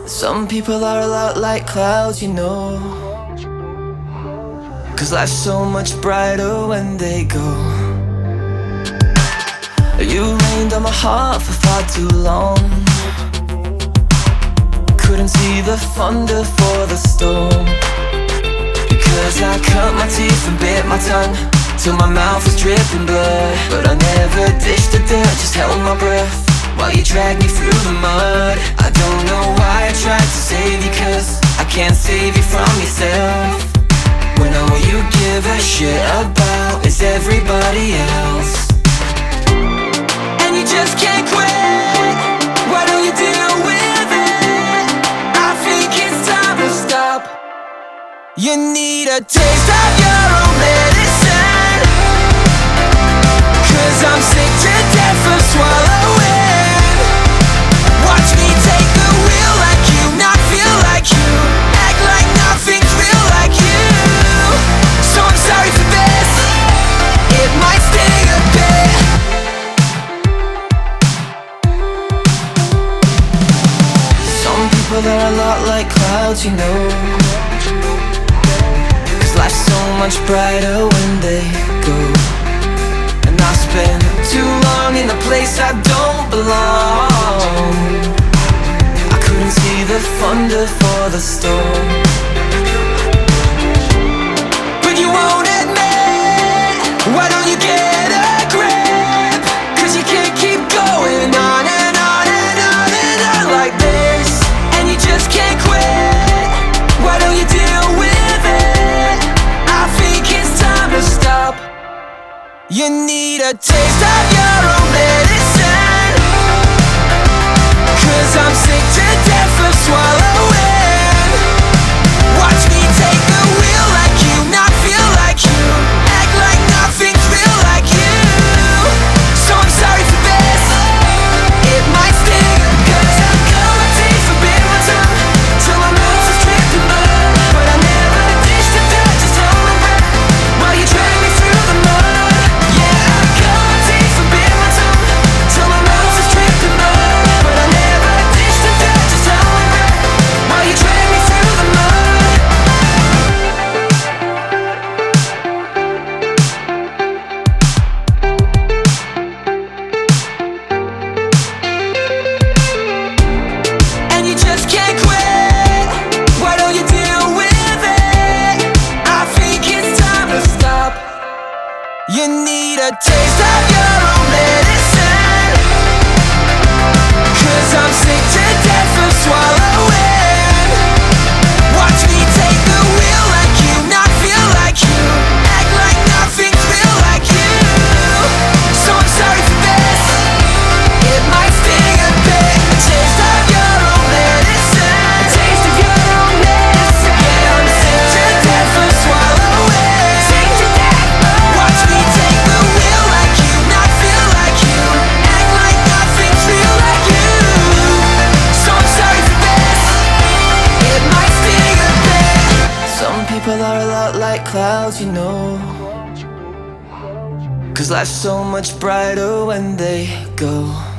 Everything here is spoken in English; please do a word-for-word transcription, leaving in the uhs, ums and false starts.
Some people are a lot like clouds, you know, 'cause life's so much brighter when they go. You rained on my heart for far too long. Couldn't see the thunder for the storm, because I cut my teeth and bit my tongue till my mouth was dripping blood. But I never dished the dirt, just held my breath while you dragged me through the mud. I don't know why I tried to save you, 'cause I can't save you from yourself, when all you give a shit about is everybody else. And you just can't quit, why don't you deal with it? I think it's time to stop. You need a taste of your own medicine, 'cause I'm sick to death of swallowing. Watch me take the wheel like you, not feel like you, act like nothing's real like you. So I'm sorry for this, it might sting a bit. Some people are a lot like clouds, you know, 'cause life's so much brighter when they go. And I spend too long in a place I don't belong. I couldn't see the thunder for the storm, but you won't admit. Why don't you get a grip? 'Cause you can't keep going on and on and on and on like this. And you just can't quit, why don't you deal with it? I think it's time to stop. You need a taste of your own medicine, 'cause I'm sick to death of swallowing. Watch me take the wheel like you, not feel like you, act like nothing's real like you. So I'm sorry for this, it might sting, 'cause I cut my teeth and bit my tongue till my mouth was dripping blood. But I never dished the dirt, just held my breath while you dragged me through the mud. Yeah, I cut my teeth and bit my tongue till my mouth was dripping blood. But I never dished the dirt, just held my breath while you dragged me through the mud. And you just can't quit, why don't you deal with it? I think it's time to stop. You need a taste of your own medicine, 'cause I'm sick to death of swallowing. Watch me take the wheel like you, not feel like you, act like nothing's real like you. So I'm sorry for this, it might sting a bit. A taste of your own medicine, a taste of your own medicine. Yeah, I'm sick to death of swallowing. Sick to death. Watch me take the wheel like you, not feel like you, act like nothing's real like you. So I'm sorry for this, it might sting a bit. Some people are a lot like clouds, you know, 'cause life's so much brighter when they go.